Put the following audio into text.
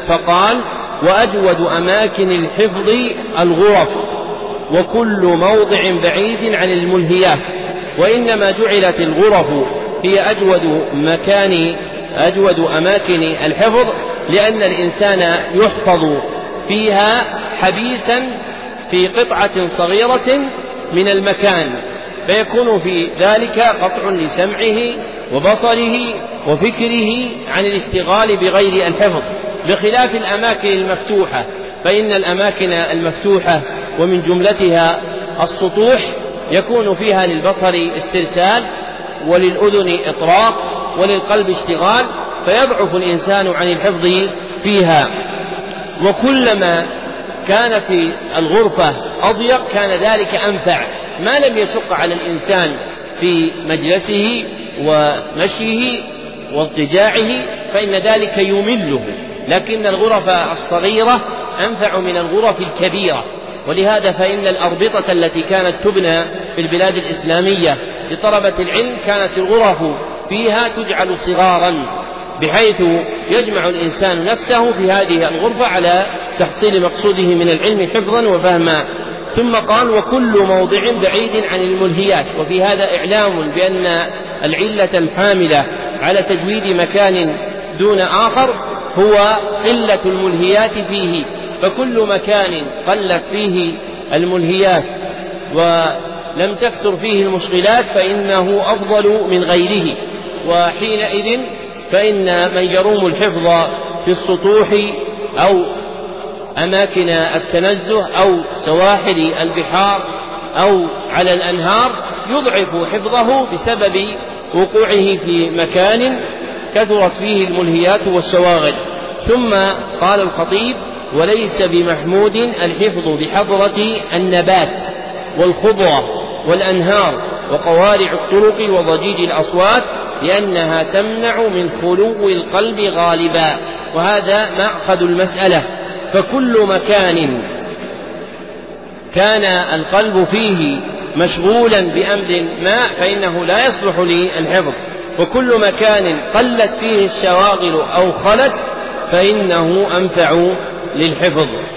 فقال: وأجود أماكن الحفظ الغرف، وكل موضع بعيد عن الملهيات. وإنما جعلت الغرف هي أجود أماكن الحفظ لأن الإنسان يحفظ فيها حبيسا في قطعة صغيرة من المكان، فيكون في ذلك قطع لسمعه وبصره وفكره عن الاشتغال بغير الحفظ، بخلاف الأماكن المفتوحة، فإن الأماكن المفتوحة ومن جملتها السطوح يكون فيها للبصر استرسال وللأذن إطراق وللقلب اشتغال، فيضعف الإنسان عن الحفظ فيها. وكلما كان في الغرفة أضيق كان ذلك أنفع، ما لم يشق على الإنسان في مجلسه ومشيه واضطجاعه فإن ذلك يمله، لكن الغرف الصغيرة أنفع من الغرف الكبيرة. ولهذا فإن الأربطة التي كانت تبنى في البلاد الإسلامية لطلبة العلم كانت الغرف فيها تجعل صغارا، بحيث يجمع الإنسان نفسه في هذه الغرفة على تحصيل مقصوده من العلم حفظا وفهما. ثم قال: وكل موضع بعيد عن الملهيات. وفي هذا إعلام بأن العلة الحاملة على تجويد مكان دون آخر هو قلة الملهيات فيه، فكل مكان قلت فيه الملهيات ولم تكثر فيه المشغلات فإنه أفضل من غيره. وحينئذ فإن من يروم الحفظ في السطوح أو أماكن التنزه أو سواحل البحار أو على الأنهار يضعف حفظه بسبب وقوعه في مكان كثرت فيه الملهيات والشواغل. ثم قال الخطيب: وليس بمحمود الحفظ بحضرة النبات والخضرة والأنهار وقوارع الطرق وضجيج الأصوات، لأنها تمنع من خلو القلب غالبا. وهذا مأخذ المسألة، فكل مكان كان القلب فيه مشغولا بأمر ما فإنه لا يصلح للحفظ، وكل مكان قلت فيه الشواغل أو خلت فإنه أنفع للحفظ.